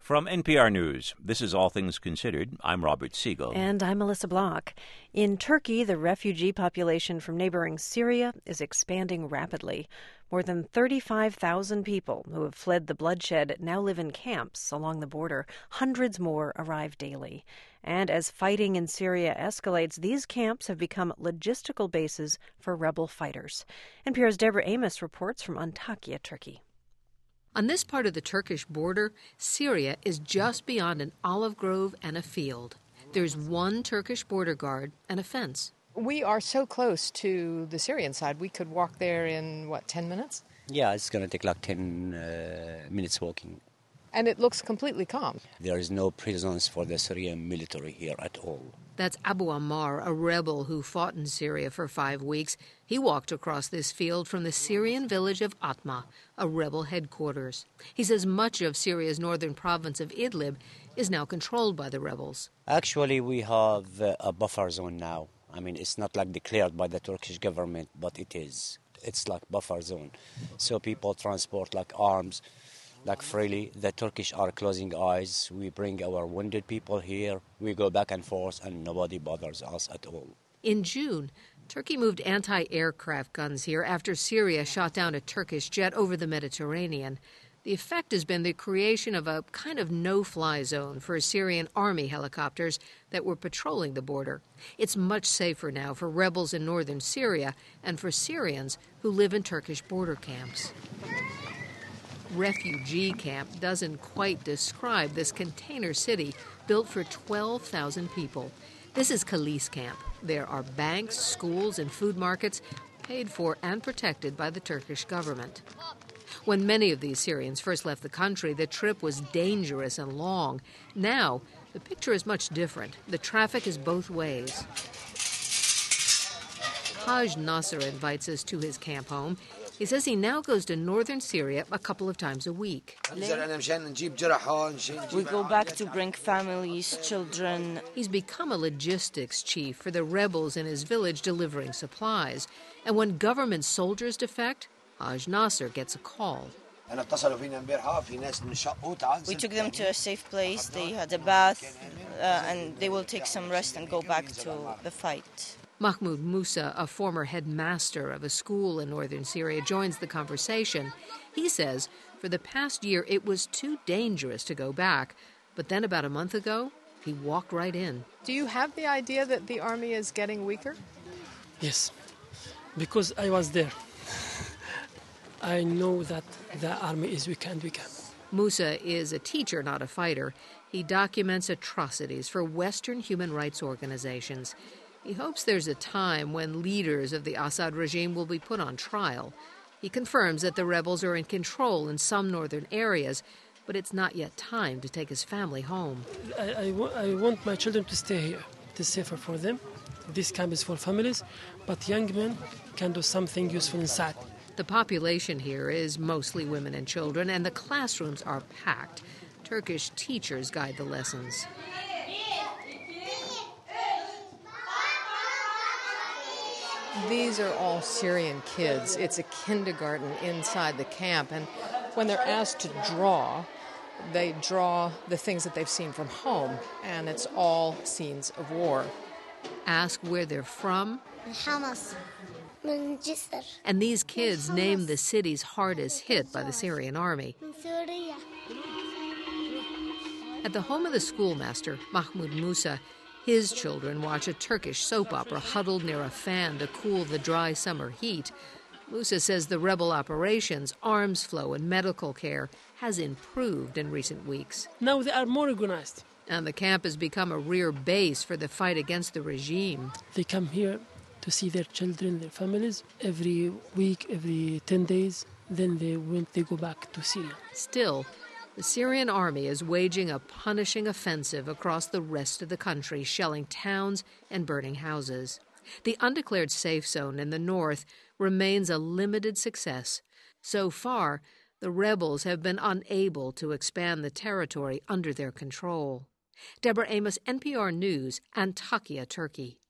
From NPR News, this is All Things Considered. I'm Robert Siegel. And I'm Melissa Block. In Turkey, the refugee population from neighboring Syria is expanding rapidly. More than 35,000 people who have fled the bloodshed now live in camps along the border. Hundreds more arrive daily. And as fighting in Syria escalates, these camps have become logistical bases for rebel fighters. NPR's Deborah Amos reports from Antakya, Turkey. On this part of the Turkish border, Syria is just beyond an olive grove and a field. There's one Turkish border guard and a fence. We are so close to the Syrian side, we could walk there in, 10 minutes? Yeah, it's going to take like 10 minutes walking. And it looks completely calm. There is no presence for the Syrian military here at all. That's Abu Ammar, a rebel who fought in Syria for 5 weeks. He walked across this field from the Syrian village of Atma, a rebel headquarters. He says much of Syria's northern province of Idlib is now controlled by the rebels. Actually, we have a buffer zone now. I mean, it's not like declared by the Turkish government, but it is. It's like buffer zone. So people transport like arms, like freely. The Turkish are closing eyes. We bring our wounded people here. We go back and forth, and nobody bothers us at all. In June, Turkey moved anti-aircraft guns here after Syria shot down a Turkish jet over the Mediterranean. The effect has been the creation of a kind of no-fly zone for Syrian army helicopters that were patrolling the border. It's much safer now for rebels in northern Syria and for Syrians who live in Turkish border camps. Refugee camp doesn't quite describe this container city built for 12,000 people. This is Kalis camp. There are banks, schools, and food markets paid for and protected by the Turkish government. When many of these Syrians first left the country, the trip was dangerous and long. Now, the picture is much different. The traffic is both ways. Haj Nasser invites us to his camp home. He says he now goes to northern Syria a couple of times a week. We go back to bring families, children. He's become a logistics chief for the rebels in his village delivering supplies. And when government soldiers defect, Haj Nasser gets a call. We took them to a safe place. They had a bath, and they will take some rest and go back to the fight. Mahmoud Musa, a former headmaster of a school in northern Syria, joins the conversation. He says for the past year it was too dangerous to go back, but then about a month ago, he walked right in. Do you have the idea that the army is getting weaker? Yes, because I was there. I know that the army is weak and weaker. Musa is a teacher, not a fighter. He documents atrocities for Western human rights organizations. He hopes there's a time when leaders of the Assad regime will be put on trial. He confirms that the rebels are in control in some northern areas, but it's not yet time to take his family home. I want my children to stay here. It is safer for them. This camp is for families, but young men can do something useful inside. The population here is mostly women and children, and the classrooms are packed. Turkish teachers guide the lessons. These are all Syrian kids. It's a kindergarten inside the camp, and when they're asked to draw, they draw the things that they've seen from home, and it's all scenes of war. Ask where they're from, Hamas. and these kids name the cities hardest hit by the Syrian army. At the home of the schoolmaster, Mahmoud Musa, his children watch a Turkish soap opera huddled near a fan to cool the dry summer heat. Musa says the rebel operations, arms flow, and medical care has improved in recent weeks. Now they are more organized. And the camp has become a rear base for the fight against the regime. They come here to see their children, their families, every week, every 10 days. Then they go back to Syria. Still, the Syrian army is waging a punishing offensive across the rest of the country, shelling towns and burning houses. The undeclared safe zone in the north remains a limited success. So far, the rebels have been unable to expand the territory under their control. Deborah Amos, NPR News, Antakya, Turkey.